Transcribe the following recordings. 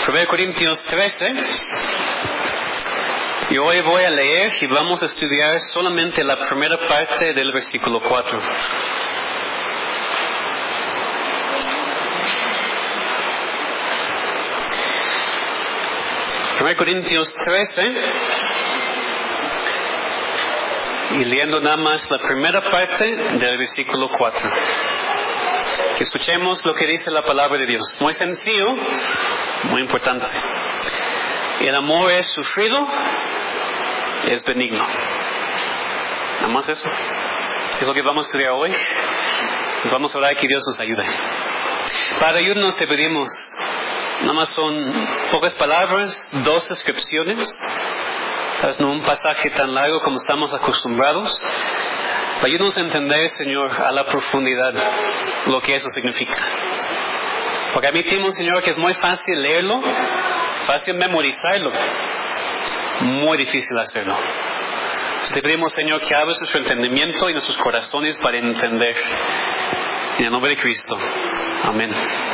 1 Corintios 13. Y hoy voy a leer y vamos a estudiar solamente la primera parte del versículo 4. Primero Corintios 13. Y leyendo nada más la primera parte del versículo 4. Que escuchemos lo que dice la palabra de Dios. Muy sencillo, muy importante. El amor es sufrido, es benigno. Nada más eso. Es lo que vamos a estudiar hoy. Nos vamos a orar que Dios nos ayude. Para ayudarnos te pedimos, nada más son pocas palabras, 2 descripciones. Tal vez no un pasaje tan largo como estamos acostumbrados. Ayúdanos a entender, Señor, a la profundidad lo que eso significa. Porque admitimos, Señor, que es muy fácil leerlo, fácil memorizarlo, muy difícil hacerlo. Entonces te pedimos, Señor, que abres nuestro entendimiento y nuestros corazones para entender. En el nombre de Cristo. Amén.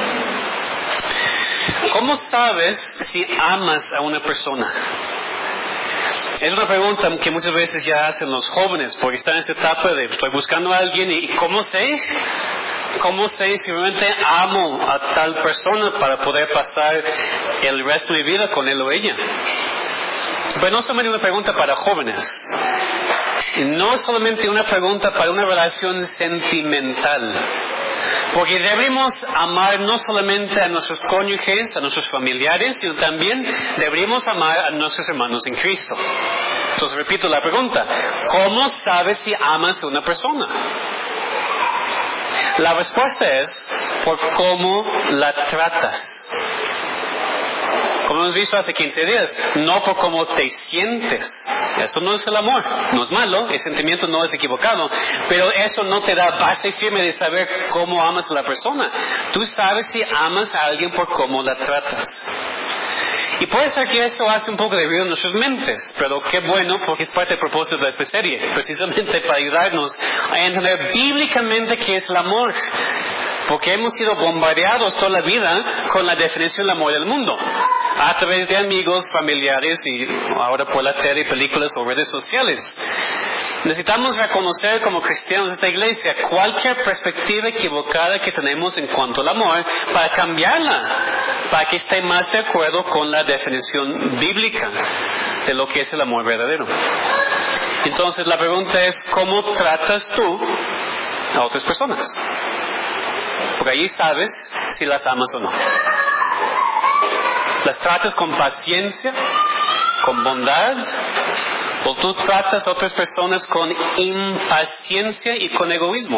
¿Cómo sabes si amas a una persona? Es una pregunta que muchas veces ya hacen los jóvenes, porque están en esta etapa de estoy buscando a alguien y ¿cómo sé? ¿Cómo sé si realmente amo a tal persona para poder pasar el resto de mi vida con él o ella? Pero no solamente una pregunta para jóvenes, no solamente una pregunta para una relación sentimental. Porque debemos amar no solamente a nuestros cónyuges, a nuestros familiares, sino también deberíamos amar a nuestros hermanos en Cristo. Entonces repito la pregunta, ¿cómo sabes si amas a una persona? La respuesta es por cómo la tratas. Como hemos visto hace 15 días, no por cómo te sientes. Eso no es el amor, no es malo, el sentimiento no es equivocado, pero eso no te da base firme de saber cómo amas a la persona. Tú sabes si amas a alguien por cómo la tratas. Y puede ser que esto hace un poco de ruido en nuestras mentes, pero qué bueno, porque es parte del propósito de esta serie, precisamente para ayudarnos a entender bíblicamente qué es el amor. Porque hemos sido bombardeados toda la vida con la definición del amor del mundo. A través de amigos, familiares y ahora por la tele, películas o redes sociales. Necesitamos reconocer como cristianos de esta iglesia cualquier perspectiva equivocada que tenemos en cuanto al amor para cambiarla, para que esté más de acuerdo con la definición bíblica de lo que es el amor verdadero. Entonces la pregunta es, ¿cómo tratas tú a otras personas? Porque allí sabes si las amas o no. ¿Las tratas con paciencia, con bondad? ¿O tú tratas a otras personas con impaciencia y con egoísmo?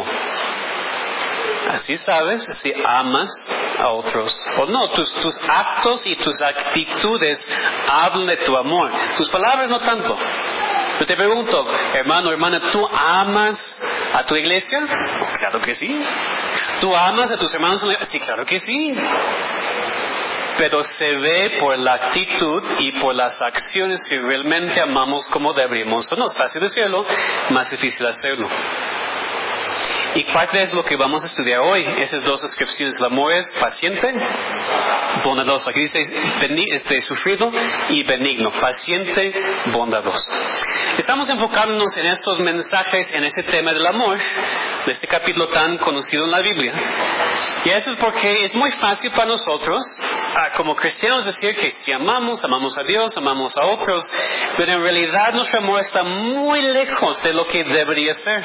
Así sabes si amas a otros o no. Tus actos y tus actitudes hablan de tu amor. Tus palabras no tanto. Yo te pregunto, hermano, hermana, ¿tú amas a tu iglesia? Claro que sí. ¿Tú amas a tus hermanos? Sí, claro que sí. Pero se ve por la actitud y por las acciones si realmente amamos como deberíamos o no. Es fácil decirlo, más difícil hacerlo. Y parte es lo que vamos a estudiar hoy. Esas 2 descripciones. El amor es paciente, bondadoso. Aquí dice sufrido y benigno. Paciente, bondadoso. Estamos enfocándonos en estos mensajes, en este tema del amor, de este capítulo tan conocido en la Biblia. Y eso es porque es muy fácil para nosotros, como cristianos, decir que si amamos a Dios, amamos a otros, pero en realidad nuestro amor está muy lejos de lo que debería ser.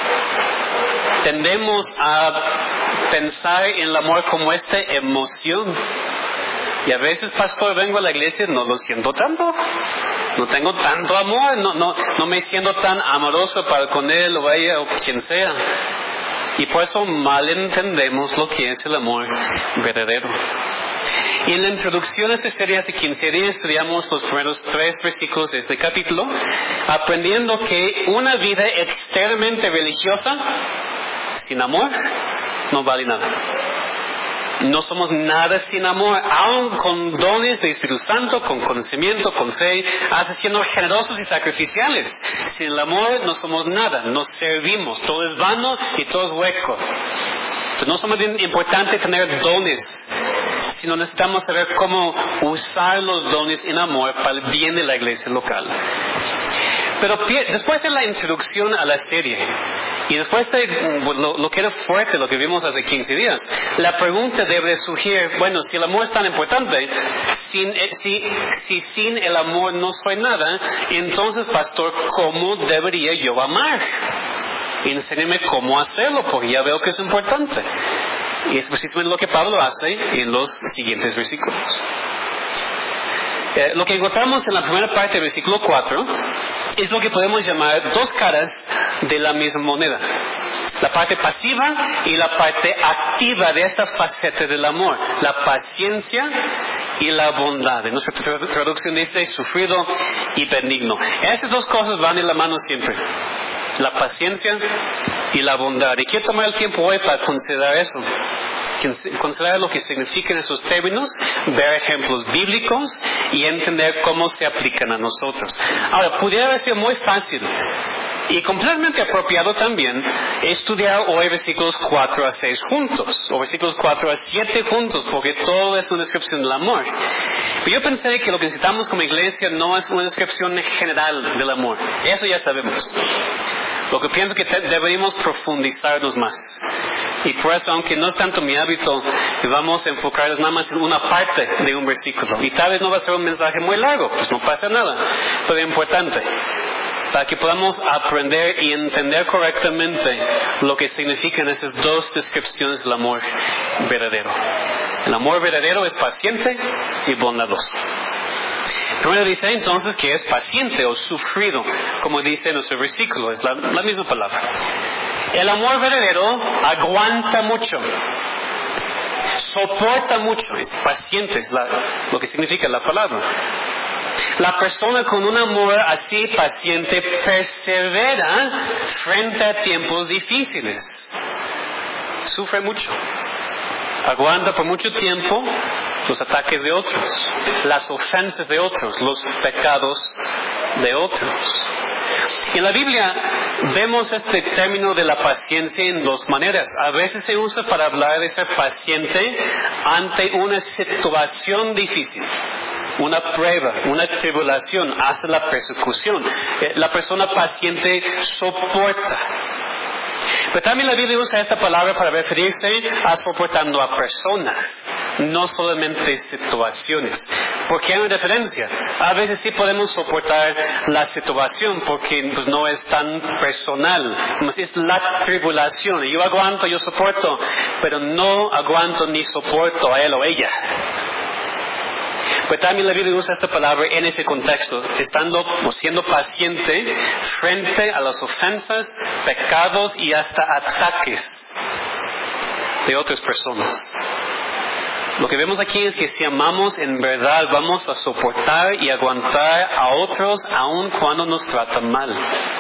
Tendemos a pensar en el amor como esta emoción. Y a veces, pastor, vengo a la iglesia y no lo siento tanto. No tengo tanto amor, no me siento tan amoroso para con él o ella o quien sea. Y por eso mal entendemos lo que es el amor verdadero. Y en la introducción a esta serie hace 15 días estudiamos los primeros 3 versículos de este capítulo, aprendiendo que una vida externamente religiosa sin amor no vale nada. No somos nada sin amor, aun con dones de Espíritu Santo, con conocimiento, con fe, hasta siendo generosos y sacrificiales. Sin el amor no somos nada, nos servimos, todo es vano y todo es hueco. Entonces no es solamente importante tener dones, sino necesitamos saber cómo usar los dones en amor para el bien de la iglesia local. Pero después de la introducción a la serie, y después de lo que era fuerte, lo que vimos hace 15 días, la pregunta debe surgir, bueno, si el amor es tan importante, si sin el amor no soy nada, entonces, pastor, ¿cómo debería yo amar? Enséñeme cómo hacerlo, porque ya veo que es importante. Y es precisamente lo que Pablo hace en los siguientes versículos. Lo que encontramos en la primera parte del versículo 4 es lo que podemos llamar dos caras de la misma moneda. La parte pasiva y la parte activa de esta faceta del amor. La paciencia y la bondad. En nuestra traducción dice sufrido y benigno. Estas dos cosas van de la mano siempre. La paciencia y la bondad. Y quiero tomar el tiempo hoy para considerar eso. Considerar lo que significan esos términos, ver ejemplos bíblicos y entender cómo se aplican a nosotros. Ahora, pudiera haber sido muy fácil y completamente apropiado también estudiar hoy versículos 4 a 6 juntos, o versículos 4 a 7 juntos, porque todo es una descripción del amor. Pero yo pensé que lo que necesitamos como iglesia no es una descripción general del amor. Eso ya sabemos. Lo que pienso que deberíamos profundizarnos más. Y por eso, aunque no es tanto mi hábito, vamos a enfocarnos nada más en una parte de un versículo. Y tal vez no va a ser un mensaje muy largo, pues no pasa nada. Pero es importante, para que podamos aprender y entender correctamente lo que significan esas dos descripciones del amor verdadero. El amor verdadero es paciente y bondadoso. Primero dice entonces que es paciente o sufrido, como dice en nuestro versículo, es la misma palabra. El amor verdadero aguanta mucho, soporta mucho, es paciente, es lo que significa la palabra. La persona con un amor así paciente persevera frente a tiempos difíciles. Sufre mucho. Aguanta por mucho tiempo los ataques de otros, las ofensas de otros, los pecados de otros. En la Biblia vemos este término de la paciencia en dos maneras. A veces se usa para hablar de ser paciente ante una situación difícil, una prueba, una tribulación, hasta la persecución. La persona paciente soporta. Pero también la Biblia usa esta palabra para referirse a soportando a personas, no solamente situaciones. Porque hay una diferencia. A veces sí podemos soportar la situación porque pues, no es tan personal. Es la tribulación. Yo aguanto, yo soporto, pero no aguanto ni soporto a él o ella. Pero también la Biblia usa esta palabra en este contexto, estando o siendo paciente frente a las ofensas, pecados y hasta ataques de otras personas. Lo que vemos aquí es que si amamos en verdad vamos a soportar y aguantar a otros aun cuando nos tratan mal.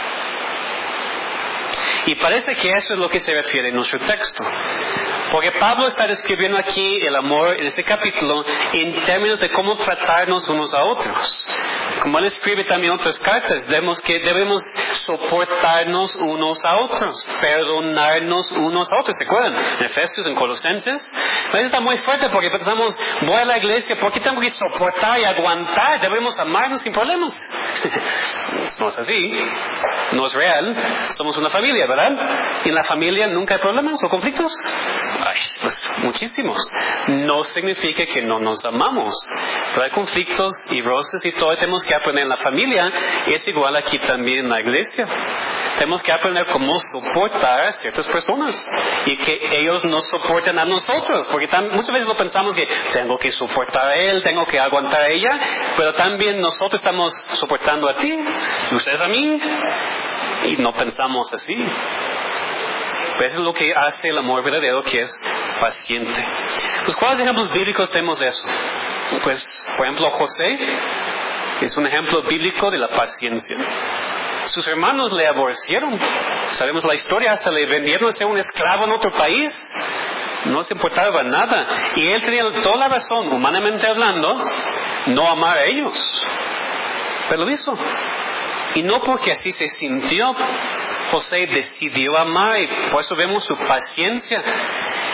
Y parece que eso es lo que se refiere en nuestro texto. Porque Pablo está describiendo aquí el amor en este capítulo en términos de cómo tratarnos unos a otros. Como él escribe también otras cartas, vemos que debemos soportarnos unos a otros, perdonarnos unos a otros. ¿Se acuerdan? En Efesios, en Colosenses. Eso está muy fuerte porque pensamos, voy a la iglesia, ¿por qué tengo que soportar y aguantar? Debemos amarnos sin problemas. No es así. No es real. Somos una familia, ¿verdad? Y en la familia nunca hay problemas o conflictos. Ay, pues muchísimos. No significa que no nos amamos. Pero hay conflictos y roces y todo. Tenemos que aprender en la familia. Es igual aquí también en la iglesia. Tenemos que aprender cómo soportar a ciertas personas y que ellos nos soporten a nosotros. Porque muchas veces lo pensamos que tengo que soportar a él, tengo que aguantar a ella, pero también nosotros estamos soportando a ti y ustedes a mí. Y no pensamos así. Eso es lo que hace el amor verdadero, que es paciente. Pues, ¿cuáles ejemplos bíblicos tenemos de eso? Pues, por ejemplo, José es un ejemplo bíblico de la paciencia. Sus hermanos le aborrecieron. Sabemos la historia, hasta le vendieron a ser un esclavo en otro país. No se importaba nada. Y él tenía toda la razón, humanamente hablando, no amar a ellos. Pero lo hizo. Y no porque así se sintió, José decidió amar y por eso vemos su paciencia.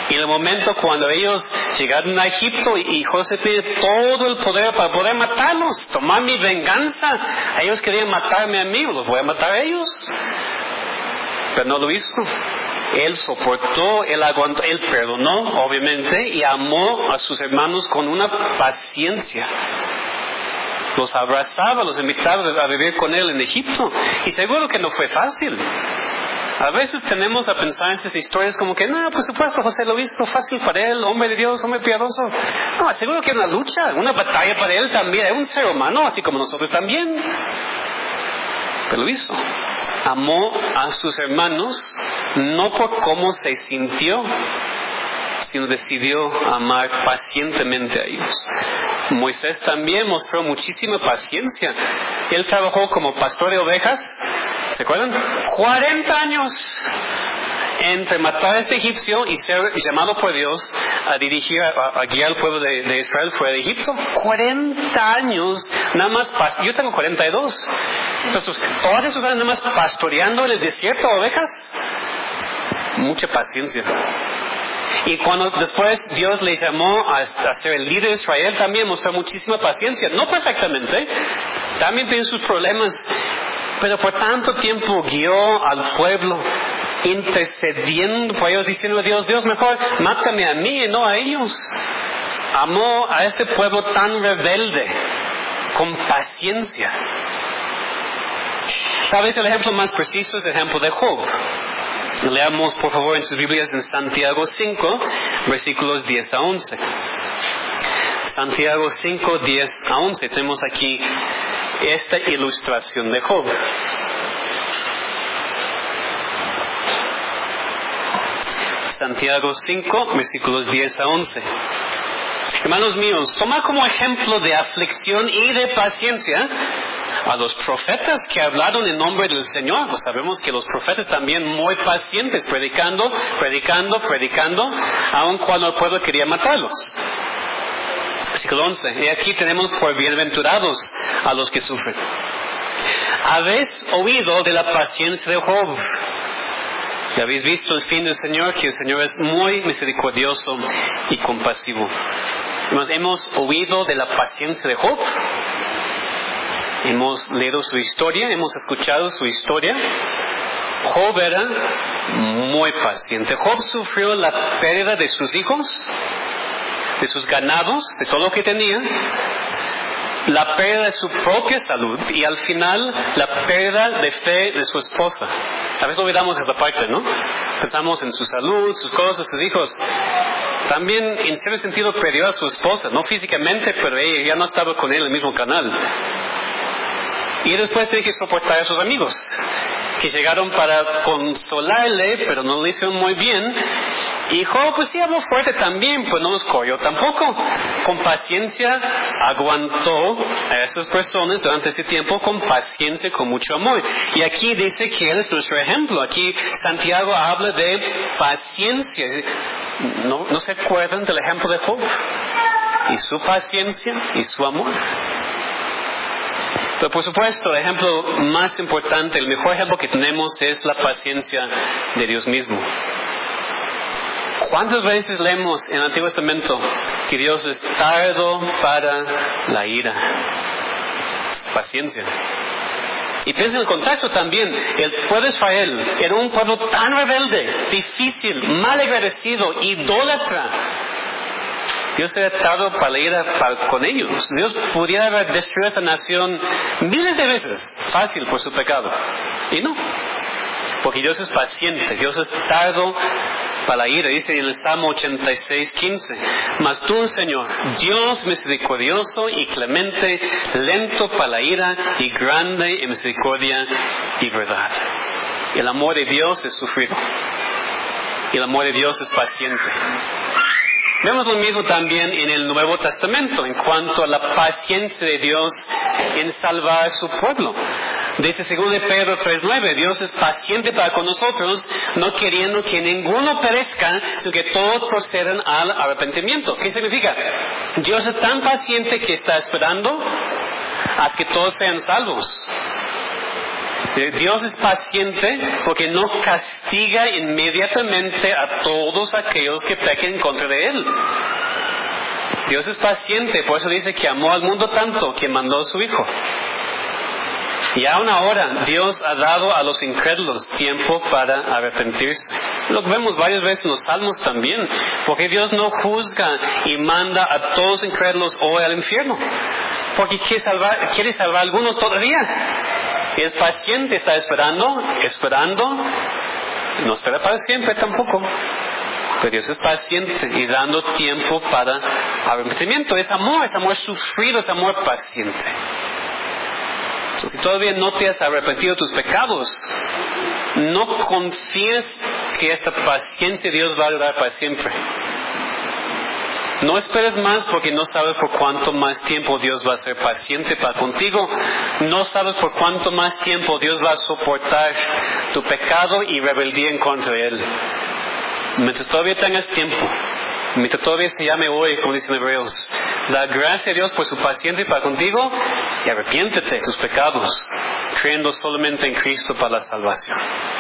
Y en el momento cuando ellos llegaron a Egipto y José tiene todo el poder para poder matarlos, tomar mi venganza. Ellos querían matarme a mí, los voy a matar a ellos. Pero no lo hizo. Él soportó, él aguantó, él perdonó, obviamente, y amó a sus hermanos con una paciencia. Los abrazaba, los invitaba a vivir con él en Egipto. Y seguro que no fue fácil. A veces tenemos a pensar en esas historias como que, no, por supuesto, José lo hizo fácil para él, hombre de Dios, hombre piadoso. No, seguro que era una lucha, una batalla para él también. Era un ser humano, así como nosotros también. Pero lo hizo. Amó a sus hermanos, no por cómo se sintió, sino decidió amar pacientemente a ellos. Moisés también mostró muchísima paciencia. Él trabajó como pastor de ovejas, ¿se acuerdan? 40 años entre matar a este egipcio y ser llamado por Dios a dirigir, a guiar al pueblo de Israel fuera de Egipto. 40 años, nada más, yo tengo 42. Entonces, todos esos años nada más pastoreando en el desierto ovejas. Mucha paciencia. Y cuando después Dios le llamó a ser el líder de Israel, también mostró muchísima paciencia. No perfectamente, también tiene sus problemas, pero por tanto tiempo guió al pueblo, intercediendo por ellos, diciendo a Dios, Dios, mejor mátame a mí y no a ellos. Amó a este pueblo tan rebelde, con paciencia. Tal vez el ejemplo más preciso es el ejemplo de Job. Leamos por favor en sus Biblias en Santiago 5, versículos 10 a 11. Santiago 5, 10 a 11. Tenemos aquí esta ilustración de Job. Santiago 5, versículos 10 a 11. Hermanos míos, toma como ejemplo de aflicción y de paciencia a los profetas que hablaron en nombre del Señor. Pues sabemos que los profetas también muy pacientes, predicando, aun cuando el pueblo quería matarlos. Versículo 11. Y aquí tenemos por bienaventurados a los que sufren. Habéis oído de la paciencia de Job. Y habéis visto el fin del Señor, que el Señor es muy misericordioso y compasivo. Hemos oído de la paciencia de Job. Hemos leído su historia, hemos escuchado su historia. Job era muy paciente. Job sufrió la pérdida de sus hijos, de sus ganados, de todo lo que tenía, la pérdida de su propia salud y al final la pérdida de fe de su esposa. A veces olvidamos esa parte, ¿no? Pensamos en su salud, sus cosas, sus hijos. También en cierto sentido perdió a su esposa, no físicamente, pero ella ya no estaba con él en el mismo canal. Y después tiene que soportar a sus amigos, que llegaron para consolarle, pero no lo hicieron muy bien. Y Job, pues sí, habló fuerte también, pues no los corrió tampoco. Con paciencia aguantó a esas personas durante ese tiempo, con paciencia, con mucho amor. Y aquí dice que él es nuestro ejemplo. Aquí Santiago habla de paciencia. ¿No se acuerdan del ejemplo de Job? Y su paciencia y su amor. Pero por supuesto, el ejemplo más importante, el mejor ejemplo que tenemos es la paciencia de Dios mismo. ¿Cuántas veces leemos en el Antiguo Testamento que Dios es tardo para la ira? Paciencia. Y piensa en el contraste también. El pueblo de Israel era un pueblo tan rebelde, difícil, mal agradecido, idólatra. Dios era tardo para la ira con ellos. Dios pudiera haber destruido a esa nación miles de veces, fácil por su pecado. Y no. Porque Dios es paciente, Dios es tardo para la ira. Dice en el Salmo 86:15, mas tú, Señor, Dios misericordioso y clemente, lento para la ira y grande en misericordia y verdad. El amor de Dios es sufrido. Y el amor de Dios es paciente. Vemos lo mismo también en el Nuevo Testamento en cuanto a la paciencia de Dios en salvar a su pueblo. Dice 2 Pedro 3:9, Dios es paciente para con nosotros, no queriendo que ninguno perezca, sino que todos procedan al arrepentimiento. ¿Qué significa? Dios es tan paciente que está esperando hasta que todos sean salvos. Dios es paciente porque no castiga inmediatamente a todos aquellos que pequen en contra de Él. Dios es paciente, por eso dice que amó al mundo tanto que mandó a su Hijo. Y aún ahora Dios ha dado a los incrédulos tiempo para arrepentirse. Lo vemos varias veces en los Salmos también. Porque Dios no juzga y manda a todos los incrédulos hoy al infierno. Porque quiere salvar a algunos todavía. Es paciente, está esperando. No espera para siempre tampoco. Pero Dios es paciente y dando tiempo para arrepentimiento. Es amor sufrido, es amor paciente. Si todavía no te has arrepentido de tus pecados, no confíes que esta paciencia de Dios va a durar para siempre. No esperes más porque no sabes por cuánto más tiempo Dios va a ser paciente para contigo. No sabes por cuánto más tiempo Dios va a soportar tu pecado y rebeldía en contra de Él. Mientras todavía tengas tiempo, mientras todavía se llame hoy, como dicen Hebreos, da gracias a Dios por su paciencia para contigo y arrepiéntete de tus pecados, creyendo solamente en Cristo para la salvación.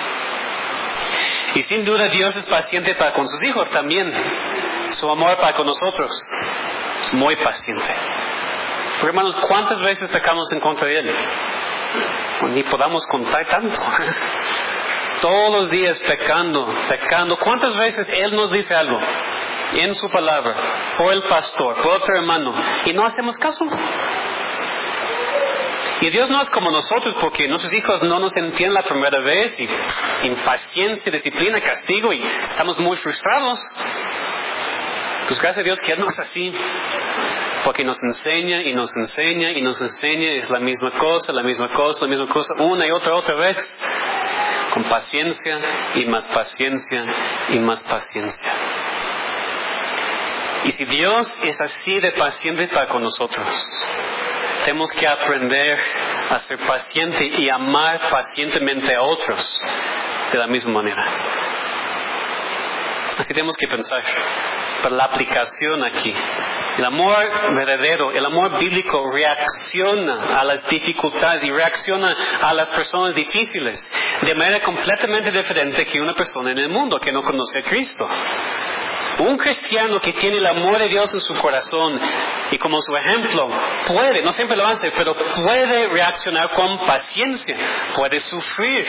Y sin duda Dios es paciente para con sus hijos también. Su amor para con nosotros es muy paciente. Pero hermanos, ¿cuántas veces pecamos en contra de Él? Ni podamos contar tanto. Todos los días pecando. ¿Cuántas veces Él nos dice algo? En su palabra, por el pastor, por otro hermano, y no hacemos caso. Y Dios no es como nosotros, porque nuestros hijos no nos entienden la primera vez, y impaciencia, disciplina, castigo, y estamos muy frustrados. Pues gracias a Dios que Él no es así, porque nos enseña, es la misma cosa, una y otra vez, con paciencia, y más paciencia, y más paciencia. Y si Dios es así de paciente para con nosotros, tenemos que aprender a ser paciente y amar pacientemente a otros de la misma manera. Así tenemos que pensar. Para la aplicación aquí, el amor verdadero, el amor bíblico reacciona a las dificultades y reacciona a las personas difíciles de manera completamente diferente que una persona en el mundo que no conoce a Cristo. Un cristiano que tiene el amor de Dios en su corazón y como su ejemplo puede, no siempre lo hace, pero puede reaccionar con paciencia, puede sufrir.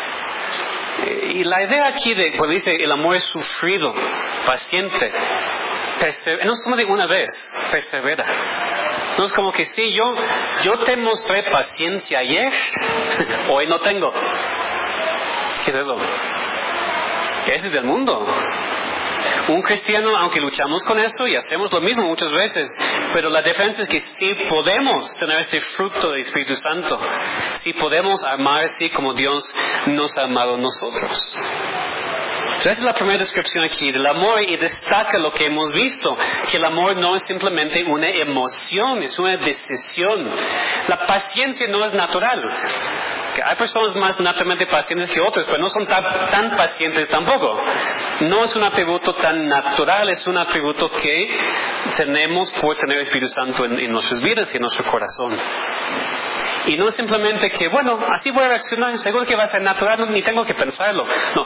Y la idea aquí de cuando dice el amor es sufrido, paciente, no es como de una vez, persevera. No es como que sí, yo te mostré paciencia ayer, hoy no tengo. ¿Qué es eso? Ese es del mundo. Un cristiano, aunque luchamos con eso y hacemos lo mismo muchas veces, pero la diferencia es que sí podemos tener este fruto del Espíritu Santo, sí podemos amar así como Dios nos ha amado a nosotros. Entonces, esa es la primera descripción aquí del amor y destaca lo que hemos visto, que el amor no es simplemente una emoción, es una decisión. La paciencia no es natural. Hay personas más naturalmente pacientes que otras, pero no son tan pacientes tampoco. No es un atributo tan natural, es un atributo que tenemos por tener el Espíritu Santo en nuestras vidas y en nuestro corazón. Y no es simplemente que, bueno, así voy a reaccionar, seguro que va a ser natural, ni tengo que pensarlo. No,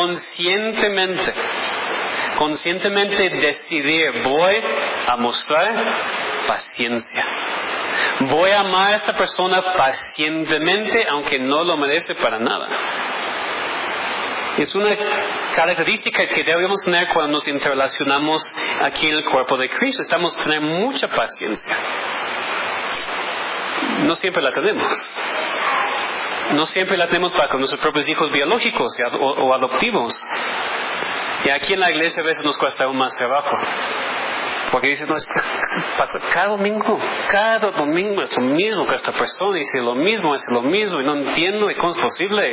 conscientemente decidir, voy a mostrar paciencia. Voy a amar a esta persona pacientemente, aunque no lo merece para nada. Es una característica que debemos tener cuando nos interrelacionamos aquí en el cuerpo de Cristo. Estamos a tener mucha paciencia. No siempre la tenemos. No siempre la tenemos para con nuestros propios hijos biológicos o adoptivos. Y aquí en la iglesia a veces nos cuesta aún más trabajo. Porque dices, no, cada domingo es lo mismo que esta persona dice lo mismo, y no entiendo, ¿y cómo es posible?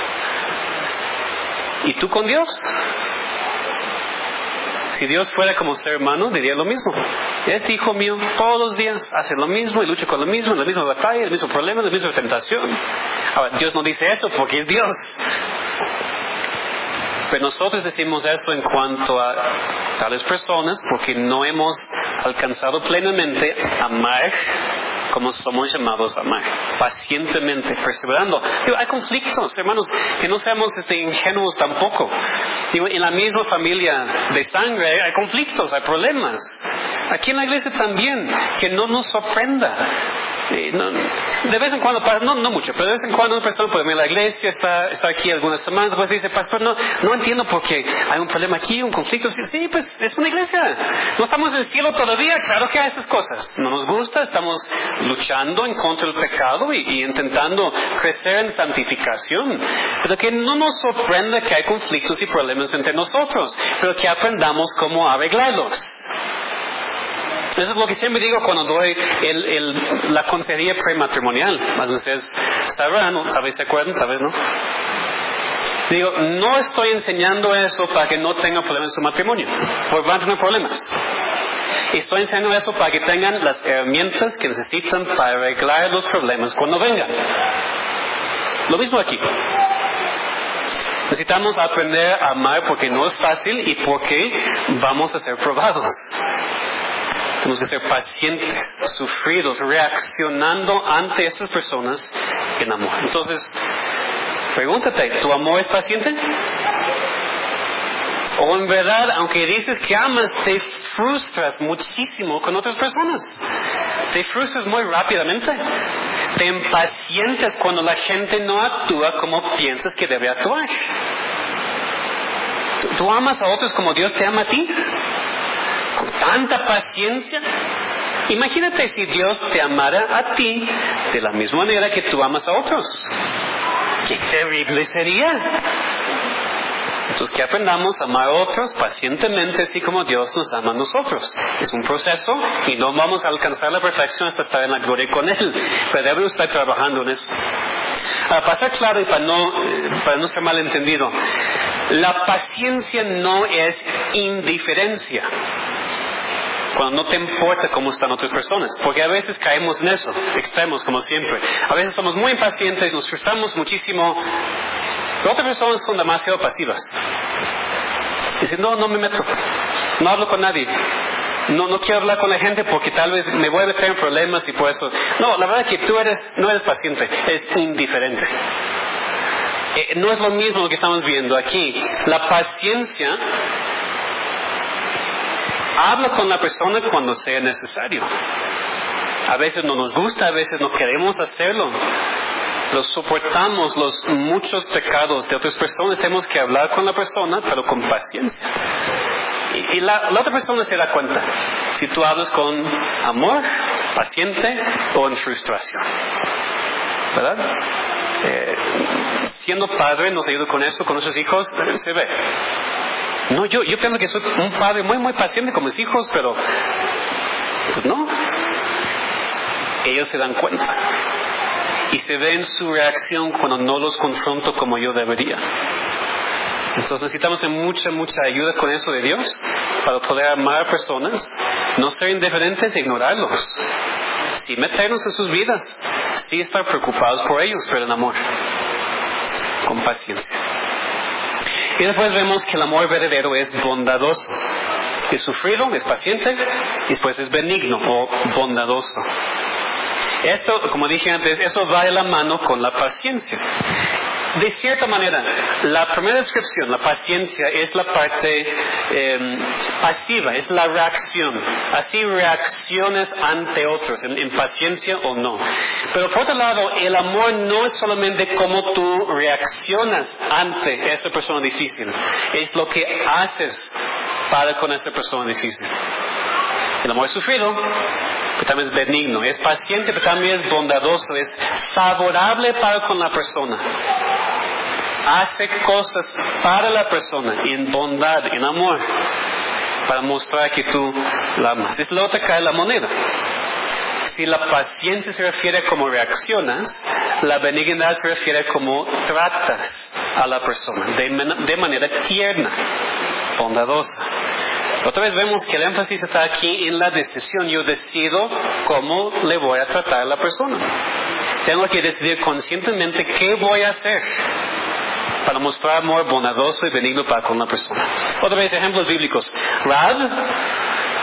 ¿Y tú con Dios? Si Dios fuera como ser humano, diría lo mismo. Es hijo mío, todos los días hace lo mismo y lucha con lo mismo, la misma batalla, el mismo problema, la misma tentación. Ahora, Dios no dice eso porque es Dios. Pero nosotros decimos eso en cuanto a tales personas porque no hemos alcanzado plenamente amar como somos llamados a amar, pacientemente, perseverando. Hay conflictos, hermanos, que no seamos ingenuos tampoco. En la misma familia de sangre hay conflictos, hay problemas. Aquí en la iglesia también, que no nos sorprenda. De vez en cuando, no mucho, pero de vez en cuando una persona puede venir a la iglesia, está aquí algunas semanas, después dice, pastor, no entiendo por qué hay un problema aquí, un conflicto. Sí, pues es una iglesia. No estamos en el cielo todavía, claro que hay esas cosas. No nos gusta, estamos luchando en contra del pecado y intentando crecer en santificación. Pero que no nos sorprenda que hay conflictos y problemas entre nosotros, pero que aprendamos cómo arreglarlos. Eso es lo que siempre digo cuando doy la consejería prematrimonial. Ustedes sabrán, tal vez se acuerdan, tal vez no. Digo, no estoy enseñando eso para que no tengan problemas en su matrimonio, porque van a tener problemas. Estoy enseñando eso para que tengan las herramientas que necesitan para arreglar los problemas cuando vengan. Lo mismo aquí. Necesitamos aprender a amar porque no es fácil y porque vamos a ser probados. Tenemos que ser pacientes, sufridos, reaccionando ante esas personas en amor. Entonces, pregúntate, ¿tu amor es paciente? O en verdad, aunque dices que amas, te frustras muchísimo con otras personas. Te frustras muy rápidamente. Te impacientas cuando la gente no actúa como piensas que debe actuar. ¿Tú amas a otros como Dios te ama a ti? Con tanta paciencia. Imagínate si Dios te amara a ti de la misma manera que tú amas a otros. ¡Qué terrible sería! Entonces, que aprendamos a amar a otros pacientemente, así como Dios nos ama a nosotros. Es un proceso y no vamos a alcanzar la perfección hasta estar en la gloria con Él. Pero debemos estar trabajando en eso. Para pasar claro y para no ser malentendido, la paciencia no es indiferencia. Cuando no te importa cómo están otras personas, porque a veces caemos en eso, extremos como siempre. A veces somos muy impacientes, nos frustramos muchísimo. Pero otras personas son demasiado pasivas. Dicen, no me meto, no hablo con nadie, no quiero hablar con la gente porque tal vez me voy a meter en problemas y por eso. No, la verdad es que tú no eres paciente, es indiferente. No es lo mismo lo que estamos viendo aquí. La paciencia habla con la persona cuando sea necesario. A veces no nos gusta, a veces no queremos hacerlo. Pero soportamos los muchos pecados de otras personas. Tenemos que hablar con la persona, pero con paciencia. Y la otra persona se da cuenta si tú hablas con amor, paciente o en frustración. ¿Verdad? Siendo padre nos ayuda con eso, con nuestros hijos, se ve. No, yo pienso que soy un padre muy, muy paciente con mis hijos, pero pues no. Ellos se dan cuenta. Y se ve en su reacción cuando no los confronto como yo debería. Entonces necesitamos mucha ayuda con eso de Dios para poder amar a personas, no ser indiferentes e ignorarlos. Sí meternos en sus vidas, sí estar preocupados por ellos, pero en amor, con paciencia. Y después vemos que el amor verdadero es bondadoso. Es sufrido, es paciente, y después es benigno o bondadoso. Esto, como dije antes, eso va de la mano con la paciencia. De cierta manera, la primera descripción, la paciencia, es la parte pasiva, es la reacción. Así reacciones ante otros, en paciencia o no. Pero por otro lado, el amor no es solamente cómo tú reaccionas ante esa persona difícil. Es lo que haces para con esa persona difícil. El amor es sufrido, pero también es benigno. Es paciente, pero también es bondadoso. Es favorable para con la persona. Hace cosas para la persona en bondad, en amor, para mostrar que tú la amas. Es la otra cara de la moneda. Si la paciencia se refiere a cómo reaccionas, la benignidad se refiere a cómo tratas a la persona de manera tierna, bondadosa. Otra vez vemos que el énfasis está aquí en la decisión. Yo decido cómo le voy a tratar a la persona. Tengo que decidir conscientemente qué voy a hacer para mostrar amor bondadoso y benigno para con la persona. Otra vez, ejemplos bíblicos. Rahab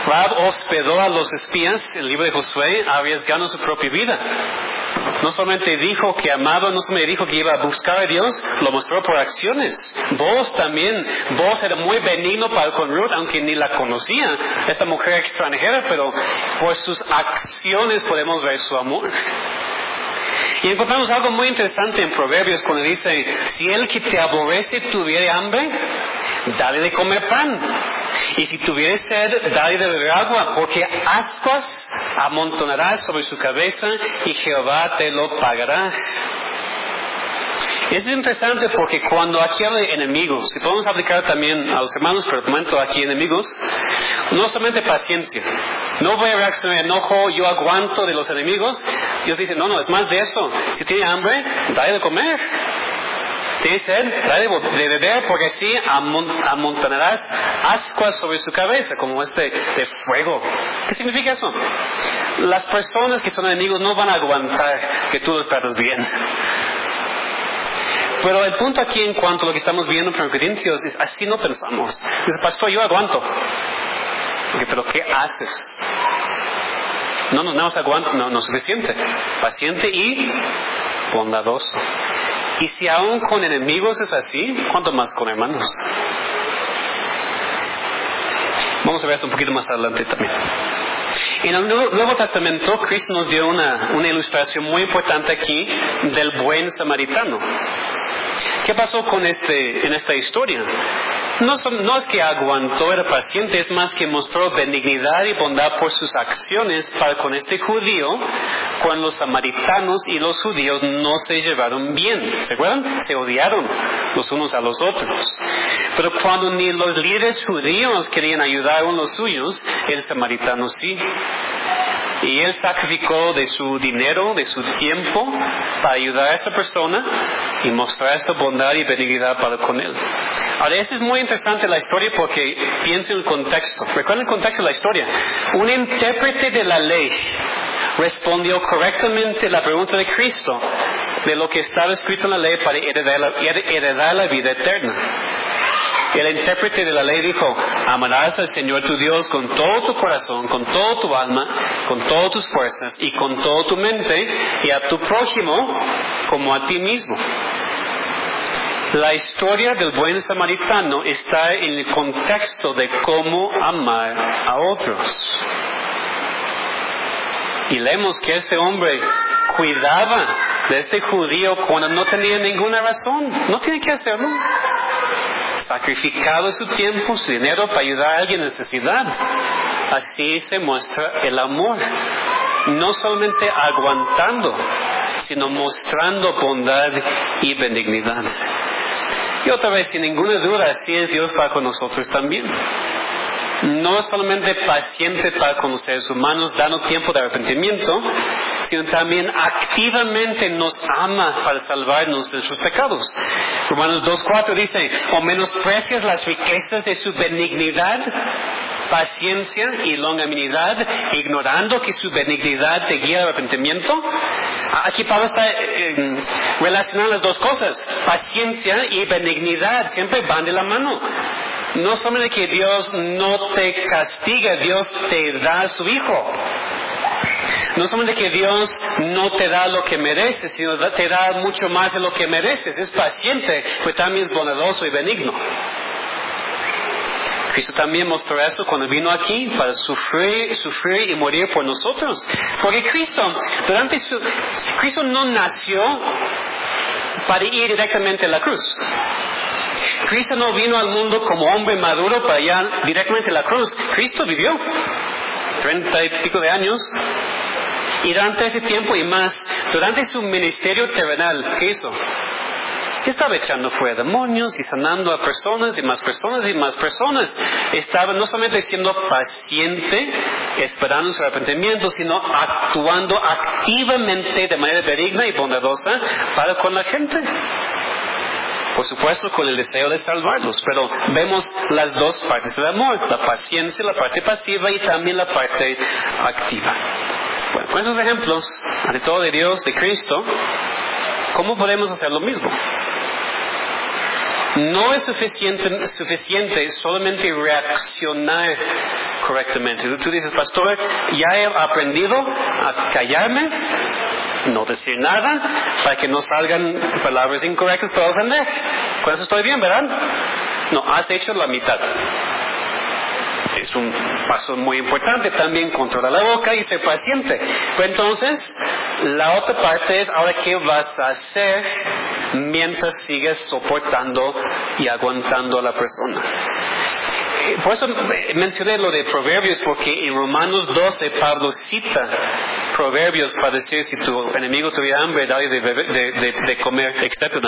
Rahab hospedó a los espías, el libro de Josué, arriesgando su propia vida. No solamente dijo que amaba, no solamente dijo que iba a buscar a Dios, lo mostró por acciones. Vos también, vos era muy benigno para con Ruth, aunque ni la conocía, esta mujer extranjera, pero por sus acciones podemos ver su amor. Y encontramos algo muy interesante en Proverbios cuando dice, si el que te aborrece tuviere hambre, dale de comer pan. Y si tuviere sed, dale de beber agua, porque ascuas amontonarás sobre su cabeza y Jehová te lo pagará. Es interesante porque cuando aquí habla de enemigos, si podemos aplicar también a los hermanos, pero por el momento aquí enemigos, no solamente paciencia. No voy a reaccionar enojo, yo aguanto de los enemigos. Dios dice, no, es más de eso. Si tiene hambre, dale de comer. Tiene sed, dale de beber, porque así amontonarás ascuas sobre su cabeza, como de fuego. ¿Qué significa eso? Las personas que son enemigos no van a aguantar que tú los trates bien. Pero el punto aquí en cuanto a lo que estamos viendo en Corintios es, así no pensamos. Dice, pastor, yo aguanto. Pero ¿qué haces? No más aguanto, no suficiente. Paciente y bondadoso. Y si aún con enemigos es así, ¿cuánto más con hermanos? Vamos a ver eso un poquito más adelante también. En el Nuevo Testamento, Cristo nos dio una ilustración muy importante aquí del buen samaritano. ¿Qué pasó en esta historia? No es que aguantó, era paciente, es más que mostró benignidad y bondad por sus acciones para con este judío, cuando los samaritanos y los judíos no se llevaron bien. ¿Se acuerdan? Se odiaron los unos a los otros. Pero cuando ni los líderes judíos querían ayudar a los suyos, el samaritano sí. Y él sacrificó de su dinero, de su tiempo, para ayudar a esta persona y mostrar esta bondad y benignidad para con él. Ahora, eso es muy interesante la historia porque piensa en el contexto. ¿Recuerdan el contexto de la historia? Un intérprete de la ley respondió correctamente a la pregunta de Cristo de lo que estaba escrito en la ley para heredar la vida eterna. El intérprete de la ley dijo, amarás al Señor tu Dios con todo tu corazón, con toda tu alma, con todas tus fuerzas y con toda tu mente, y a tu prójimo como a ti mismo. La historia del buen samaritano está en el contexto de cómo amar a otros. Y leemos que este hombre cuidaba de este judío cuando no tenía ninguna razón. No tiene que hacerlo. Sacrificado su tiempo, su dinero para ayudar a alguien en necesidad. Así se muestra el amor. No solamente aguantando, sino mostrando bondad y benignidad. Y otra vez, sin ninguna duda, así es Dios para con nosotros también. No es solamente paciente para con los seres humanos, dando tiempo de arrepentimiento, sino también activamente nos ama para salvarnos de sus pecados. Romanos 2:4 dice, o menosprecias las riquezas de su benignidad, paciencia y longanimidad, ignorando que su benignidad te guía al arrepentimiento. Aquí Pablo está relacionando las dos cosas, paciencia y benignidad, siempre van de la mano. No solamente que Dios no te castiga, Dios te da a su Hijo. No solamente que Dios no te da lo que mereces, sino te da mucho más de lo que mereces. Es paciente, pero también es bondadoso y benigno. Cristo también mostró eso cuando vino aquí para sufrir y morir por nosotros. Porque Cristo no nació para ir directamente a la cruz. Cristo no vino al mundo como hombre maduro para ir directamente a la cruz. Cristo vivió 30 y pico de años. Y durante ese tiempo y más, durante su ministerio terrenal, ¿qué hizo? Estaba echando fuera demonios y sanando a personas y más personas y más personas. Estaba no solamente siendo paciente, esperando su arrepentimiento, sino actuando activamente de manera benigna y bondadosa para con la gente. Por supuesto, con el deseo de salvarlos, pero vemos las dos partes del amor, la paciencia, la parte pasiva y también la parte activa. Bueno, con esos ejemplos, ante todo de Dios, de Cristo, ¿cómo podemos hacer lo mismo? No es suficiente solamente reaccionar correctamente. Tú dices, pastor, ya he aprendido a callarme, no decir nada, para que no salgan palabras incorrectas para ofender. Con eso estoy bien, ¿verdad? No, has hecho la mitad. Es un paso muy importante también, controlar la boca y ser paciente. Pero entonces, la otra parte es, ahora, ¿qué vas a hacer mientras sigues soportando y aguantando a la persona? Por eso mencioné lo de Proverbios, porque en Romanos 12 Pablo cita Proverbios para decir, si tu enemigo tuviera hambre, dale de comer, etc.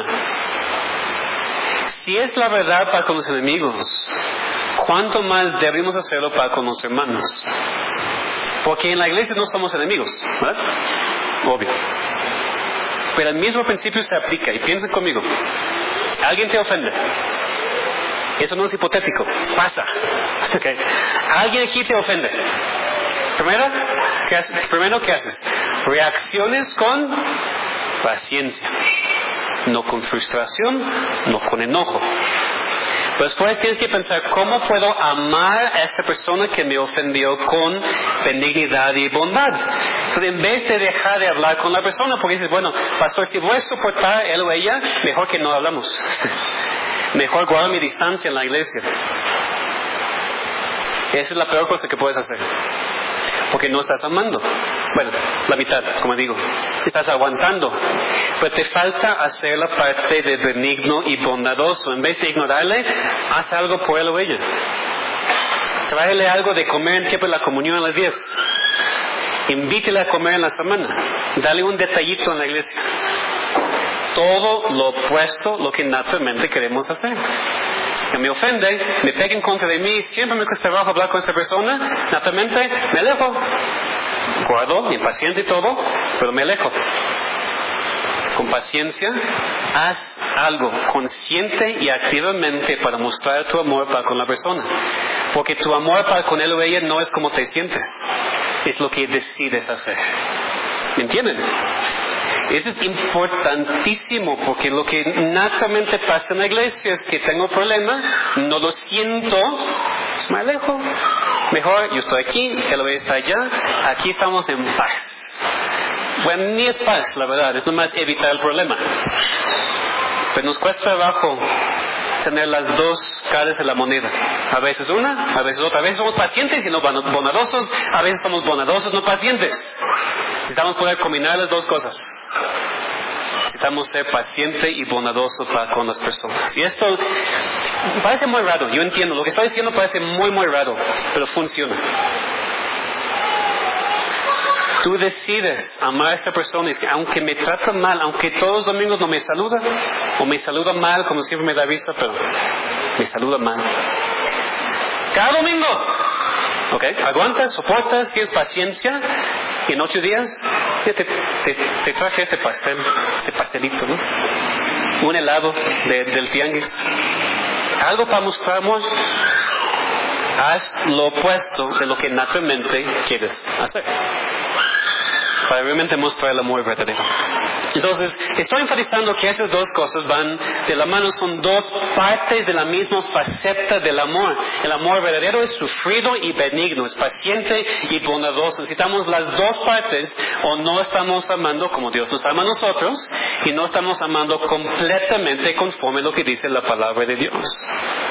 Si es la verdad para con los enemigos, ¿cuánto más debemos hacerlo para con los hermanos? Porque en la iglesia no somos enemigos, ¿verdad? Obvio. Pero el mismo principio se aplica, y piensen conmigo. Alguien te ofende. Eso no es hipotético, pasa. Okay. Alguien aquí te ofende. Primero, ¿qué haces? Reacciones con paciencia. No con frustración, no con enojo. Después tienes que pensar, ¿cómo puedo amar a esta persona que me ofendió con benignidad y bondad? Pero en vez de dejar de hablar con la persona, porque dices, bueno, pastor, si voy a soportar él o ella, mejor que no hablamos. Mejor guardo mi distancia en la iglesia. Esa es la peor cosa que puedes hacer. Porque no estás amando. Bueno, la mitad, como digo. Estás aguantando. Pero te falta hacer la parte de benigno y bondadoso. En vez de ignorarle, haz algo por él o ella. Tráele algo de comer en tiempo de la comunión a las 10. Invítele a comer en la semana. Dale un detallito en la iglesia. Todo lo opuesto, lo que naturalmente queremos hacer. Que me ofende, me pega en contra de mí, siempre me cuesta trabajo hablar con esta persona, naturalmente me alejo. Guardo mi paciencia y todo, pero me alejo. Con paciencia, haz algo consciente y activamente para mostrar tu amor para con la persona. Porque tu amor para con él o ella no es como te sientes, es lo que decides hacer. ¿Me entienden? Eso es importantísimo, porque lo que naturalmente pasa en la iglesia es que tengo problema, no lo siento, pues me alejo. Mejor, yo estoy aquí, él está allá, aquí estamos en paz. Bueno, ni es paz, la verdad, es nomás evitar el problema. Pero nos cuesta trabajo tener las dos caras de la moneda. A veces una, a veces otra. A veces somos pacientes y no bondadosos, a veces somos bondadosos, no pacientes. Necesitamos poder combinar las dos cosas. Necesitamos ser paciente y bondadoso para con las personas. Y esto parece muy raro, yo entiendo, lo que estoy diciendo parece muy, muy raro, pero funciona. Tú decides amar a esta persona, y es que aunque me trata mal, aunque todos los domingos no me saluda, o me saluda mal, como siempre me da vista, pero me saluda mal. Cada domingo, ¿ok? Aguantas, soportas, tienes paciencia, y en 8 días, te traje este pastelito, ¿no? Un helado del tianguis. Algo para mostrar amor. Haz lo opuesto de lo que naturalmente quieres hacer, para realmente mostrar el amor verdadero. Entonces, estoy enfatizando que esas dos cosas van de la mano, son dos partes de la misma faceta del amor. El amor verdadero es sufrido y benigno, es paciente y bondadoso. Necesitamos las dos partes, o no estamos amando como Dios nos ama a nosotros, y no estamos amando completamente conforme a lo que dice la palabra de Dios.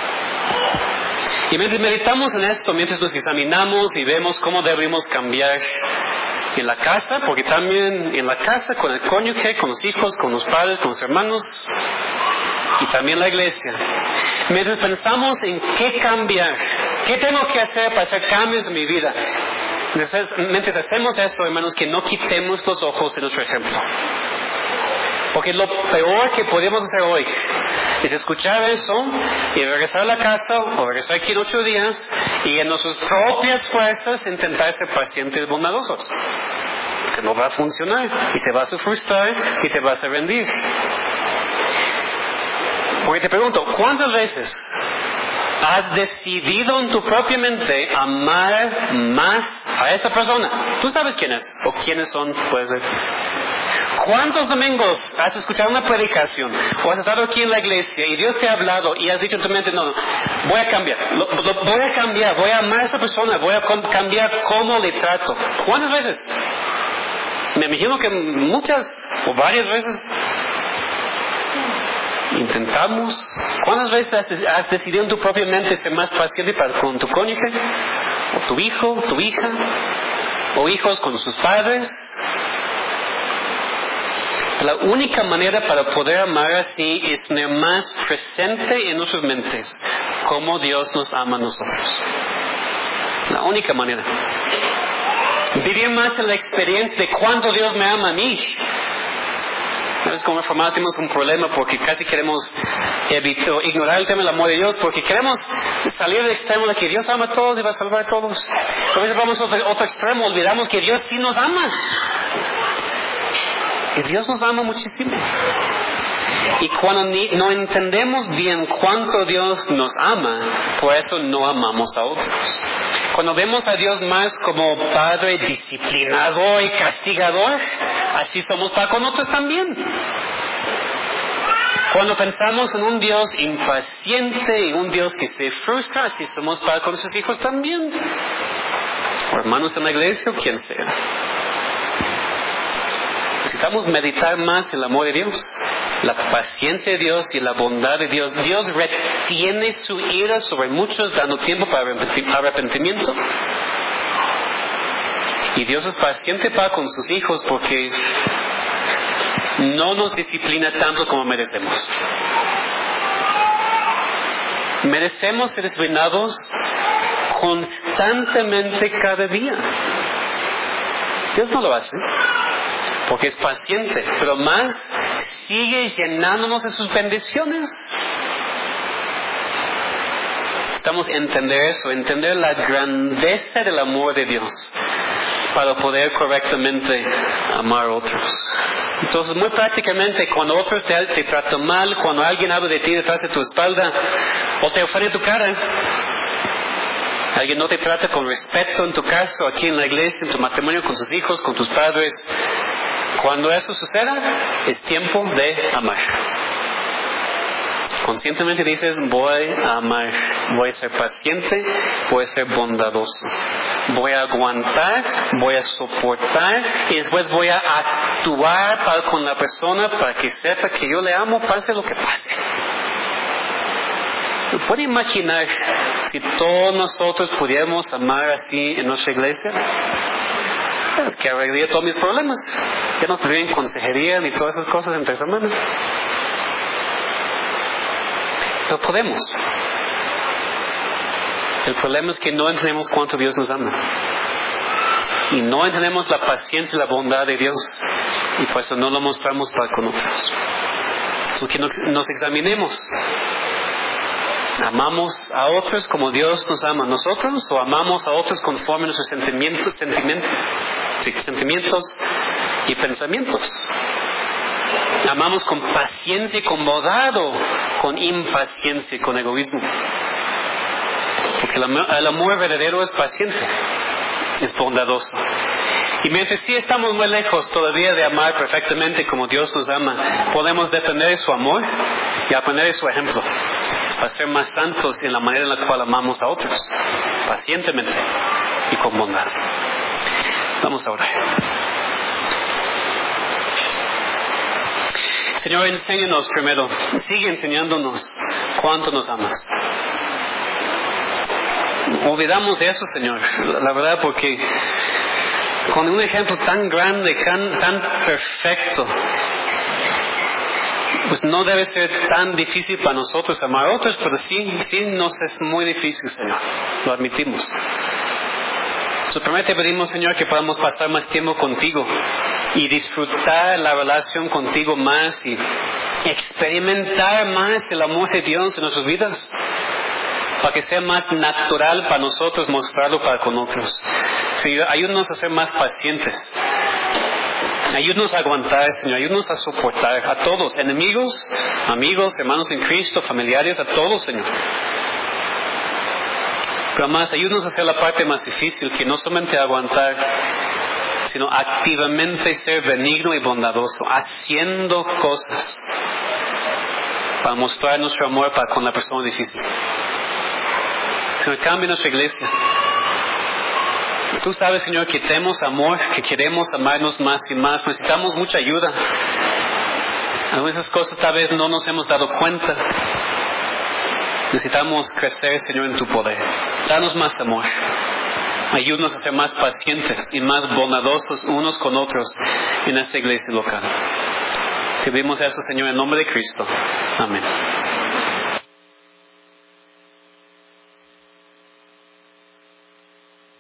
Y mientras meditamos en esto, mientras nos examinamos y vemos cómo debemos cambiar en la casa, porque también en la casa, con el cónyuge, con los hijos, con los padres, con los hermanos, y también la iglesia. Mientras pensamos en qué cambiar, qué tengo que hacer para hacer cambios en mi vida, mientras hacemos eso, hermanos, que no quitemos los ojos de nuestro ejemplo. Porque lo peor que podemos hacer hoy es escuchar eso y regresar a la casa o regresar aquí en 8 días y en nuestras propias fuerzas intentar ser pacientes y bondadosos. Que no va a funcionar y te vas a frustrar y te vas a rendir. Porque te pregunto, ¿cuántas veces has decidido en tu propia mente amar más a esa persona? Tú sabes quién es o quiénes son, puede ser. ¿Cuántos domingos has escuchado una predicación o has estado aquí en la iglesia y Dios te ha hablado y has dicho en tu mente, no, voy a cambiar, voy a cambiar, voy a amar a esta persona, voy a cambiar cómo le trato? ¿Cuántas veces? Me imagino que muchas o varias veces intentamos. ¿Cuántas veces has decidido en tu propia mente ser más paciente con tu cónyuge, o tu hijo, tu hija, o hijos con sus padres? La única manera para poder amar así es tener más presente en nuestras mentes cómo Dios nos ama a nosotros. La única manera. Vivir más en la experiencia de cuánto Dios me ama a mí. Una vez como reformados tenemos un problema porque casi queremos ignorar el tema del amor de Dios, porque queremos salir del extremo de que Dios ama a todos y va a salvar a todos. A veces vamos a otro extremo, olvidamos que Dios sí nos ama. Y Dios nos ama muchísimo. Y cuando no entendemos bien cuánto Dios nos ama, por eso no amamos a otros. Cuando vemos a Dios más como Padre disciplinador y castigador, así somos para con otros también. Cuando pensamos en un Dios impaciente y un Dios que se frustra, así somos para con sus hijos también. O hermanos en la iglesia o quien sea. Necesitamos meditar más en el amor de Dios, la paciencia de Dios y la bondad de Dios. Dios retiene su ira sobre muchos, dando tiempo para arrepentimiento. Y Dios es paciente para con sus hijos porque no nos disciplina tanto como merecemos. Merecemos ser disciplinados constantemente cada día. Dios no lo hace. Porque es paciente, pero más sigue llenándonos de sus bendiciones. Necesitamos entender eso, entender la grandeza del amor de Dios para poder correctamente amar a otros. Entonces, muy prácticamente, cuando otros te tratan mal, cuando alguien habla de ti detrás de tu espalda, o te ofende tu cara, alguien no te trata con respeto en tu caso, aquí en la iglesia, en tu matrimonio, con tus hijos, con tus padres, cuando eso suceda, es tiempo de amar. Conscientemente dices, voy a amar, voy a ser paciente, voy a ser bondadoso, voy a aguantar, voy a soportar y después voy a actuar con la persona para que sepa que yo le amo, pase lo que pase. ¿Puede imaginar si todos nosotros pudiéramos amar así en nuestra iglesia? Es que arreglaría todos mis problemas. Ya no tendría consejería ni todas esas cosas entre semanas. Pero podemos. El problema es que no entendemos cuánto Dios nos ama. Y no entendemos la paciencia y la bondad de Dios. Y por eso no lo mostramos para con otros. Entonces que nos examinemos. ¿Amamos a otros como Dios nos ama a nosotros? ¿O amamos a otros conforme a nuestros sentimientos y pensamientos? ¿Amamos con paciencia y con bondad o con impaciencia y con egoísmo? Porque el amor verdadero es paciente, es bondadoso. Y mientras sí estamos muy lejos todavía de amar perfectamente como Dios nos ama, podemos depender de su amor y aprender de su ejemplo para ser más santos en la manera en la cual amamos a otros, pacientemente y con bondad. Vamos a orar. Señor, enséñanos primero, sigue enseñándonos cuánto nos amas. Olvidamos de eso, Señor, la verdad, porque con un ejemplo tan grande, tan perfecto, pues no debe ser tan difícil para nosotros amar a otros, pero sí nos es muy difícil, Señor, lo admitimos. Primero te pedimos, Señor, que podamos pasar más tiempo contigo y disfrutar la relación contigo más y experimentar más el amor de Dios en nuestras vidas, para que sea más natural para nosotros mostrarlo para con otros. Señor, ayúdanos a ser más pacientes. Ayúdanos a aguantar, Señor. Ayúdanos a soportar a todos, enemigos, amigos, hermanos en Cristo, familiares, a todos, Señor. Pero más, ayúdanos a hacer la parte más difícil, que no solamente aguantar, sino activamente ser benigno y bondadoso, haciendo cosas para mostrar nuestro amor con la persona difícil. Señor, cambia nuestra iglesia. Tú sabes, Señor, que tenemos amor, que queremos amarnos más y más. Necesitamos mucha ayuda. Algunas cosas tal vez no nos hemos dado cuenta. Necesitamos crecer, Señor, en tu poder. Danos más amor. Ayúdanos a ser más pacientes y más bondadosos unos con otros en esta iglesia local. Te pedimos eso, Señor, en nombre de Cristo. Amén.